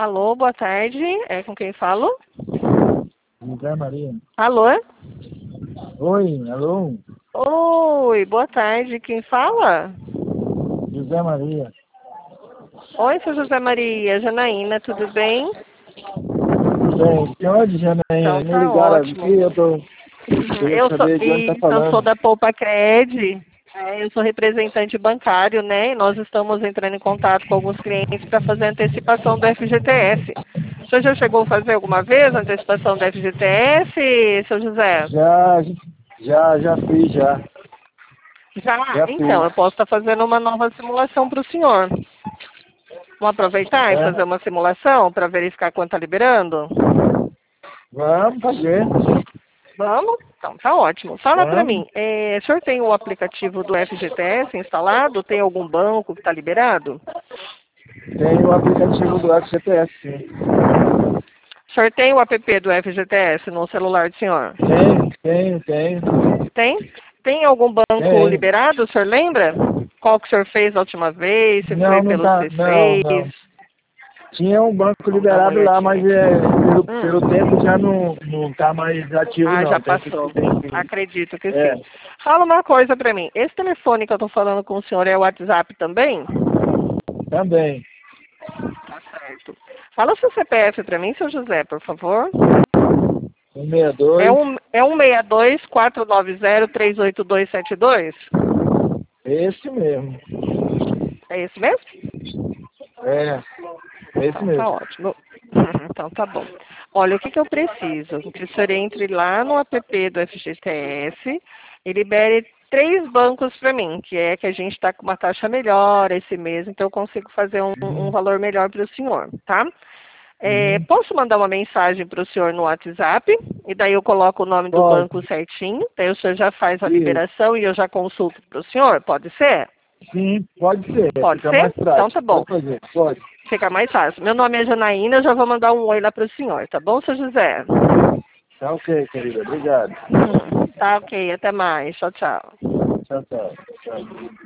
Alô, boa tarde. É com quem falo? José Maria. Alô? Oi, alô? Oi, boa tarde. Quem fala? José Maria. Oi, seu José Maria. Janaína, tudo bem? Tudo bem? De onde, Janaína? Então Me tá ligaram ótimo. aqui, eu tô... Queria Eu sou, saber de onde tá eu sou falando. da Poupa Cred. Eu sou representante bancário, né? E nós estamos entrando em contato com alguns clientes para fazer a antecipação do FGTS. O senhor já chegou a fazer alguma vez a antecipação do FGTS, seu José? Já fiz, já. Já? Já Então, fiz. eu posso estar fazendo uma nova simulação para o senhor. Vamos aproveitar e É? fazer uma simulação para verificar quanto está liberando? Vamos fazer. Vamos? Então, tá ótimo. Fala para Vamos. mim, o senhor tem o aplicativo do FGTS instalado? Tem algum banco que está liberado? Tem o aplicativo do FGTS, sim. O senhor tem o app do FGTS no celular do senhor? Tem. Tem? Tem algum banco Tem. liberado, o senhor lembra? Qual que o senhor fez a última vez? Se foi Não pelo tá. Não, C6? não. Tinha um banco Vamos dar uma liberado lá, olhadinha mas aqui. pelo tempo já não tá mais ativo, Ah, já não. passou. Tem Acredito que é, sim. Fala uma coisa pra mim. Esse telefone que eu tô falando com o senhor é o WhatsApp também? também. Tá certo. Fala o seu CPF pra mim, seu José, por favor. 162, É um 162-490-38272? esse mesmo. É esse mesmo? É, esse Então tá mesmo. ótimo. Então tá bom. Olha, o que eu preciso? Que o senhor entre lá no app do FGTS e libere 3 bancos para mim, que é que a gente está com uma taxa melhor esse mês, então eu consigo fazer um Uhum, valor melhor para o senhor, tá? uhum. Posso mandar uma mensagem para o senhor no WhatsApp, e daí eu coloco o nome do banco Pode, certinho, daí o senhor já faz a isso. liberação e eu já consulto para o senhor, pode ser? Sim, pode ser, Pode fica ser? mais Então tá prático. bom. Pode fazer, pode. Fica mais fácil. Meu nome é Janaína, eu já vou mandar um oi lá para o senhor, tá bom, seu José? Tá ok, querida. Obrigado. Tá ok, até mais. Tchau, tchau. Tchau.